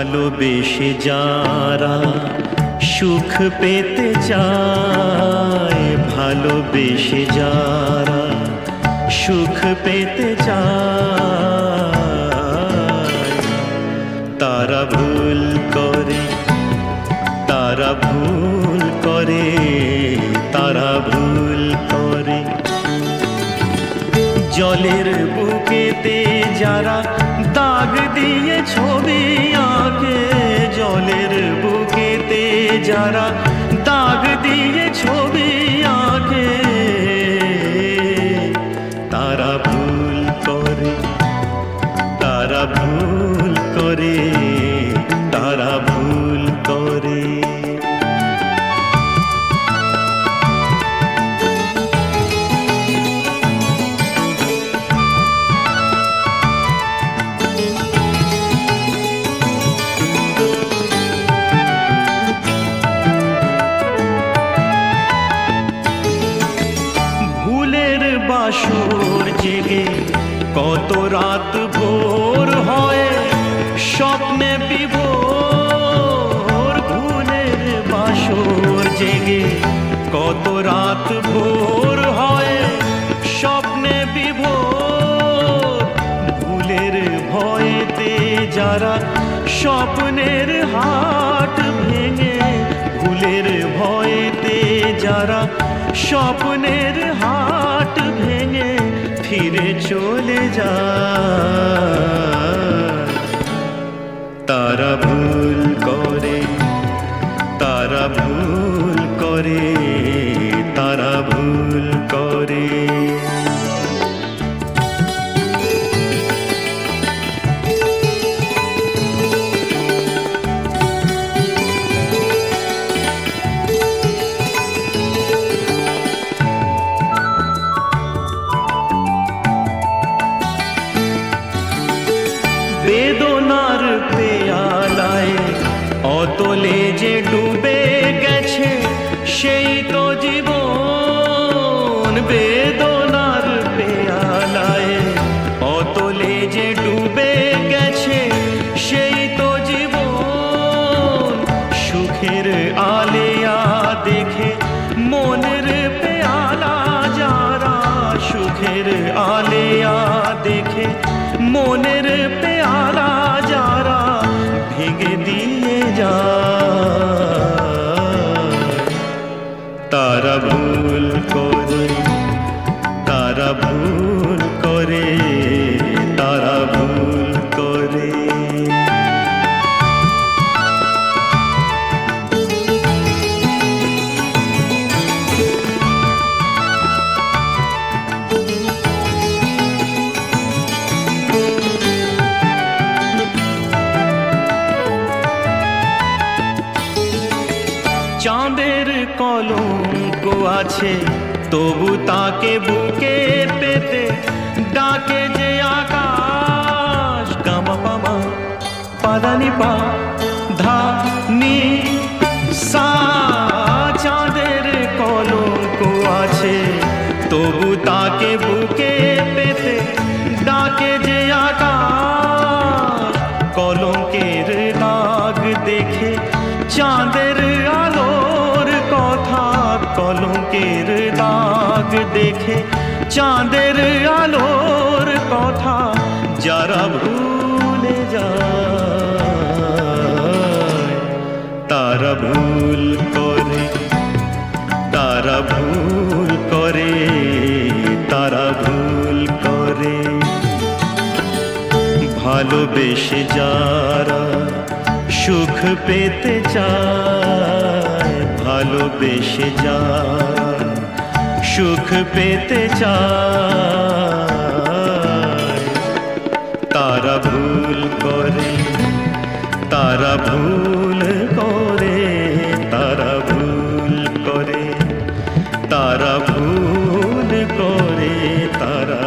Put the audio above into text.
ভালোবেসে যারা সুখ পেতে চায়, ভালোবেসে যারা সুখ পেতে চায়, তারা ভুল করে, তারা ভুল করে, তারা ভুল করে। জলের বুকেতে যারা দাগ দিয়ে ছবি আঁকে, জলের বুকেতে যারা দাগ দিয়ে ছবি আঁকে, তারা ভুল করে, তারা ভুল করে, তারা ভুল করে। বাসর জেগে কত রাত ভোর হয় স্বপ্নে বিভোর, ভুলের বাসর জেগে কত রাত ভোর হয় স্বপ্নে বিভোর। ভুলের ভয়েতে যারা স্বপ্নের হাট ভেঙে, ভুলের ভয়েতে যারা স্বপ্নের হাট ভেঙে ফিরে চলে যায়, তারা ভুল করে, তারা ভুল করে, তারা ভুল করে। বেদনার পেয়ালায় অতলে যে ডুবে গেছে সেই তো জীবন। বেদনার পেয়ালায় অতলে যে ডুবে গেছে সেই তো জীবন। সুখের আলেয়া দেখে মনের পেয়ালা যারা, সুখের আলেয়া দেখে মনের পেয়ালা যারা ভেঙে দিয়ে যায়, তারা ভুল করে, তারা ভুল করে, তারা ভুল করে। চাঁদের কলঙ্ক আছে তবু তাকে বুকে পেতে ডাকে যে আকাশ। গামা পামা পাদানি পা ধা নি সা। চাঁদের কলঙ্ক আছে তবু তাকে বুকে পেতে ডাকে যে আকাশ। কলঙ্কের দাগ দেখে চাঁদের আলোর কথা, কলঙ্কের দাগ দেখে চাঁদের আলোর কথা যারা ভুলে যায়, তারা ভুল করে, তারা ভুল করে, তারা ভুল করে। ভালোবেসে যারা সুখ পেতে চায়, ভালোবেসে যারা সুখ পেতে চায়, তারা ভুল করে, তারা ভুল করে, তারা ভুল করে, তারা ভুল করে, তারা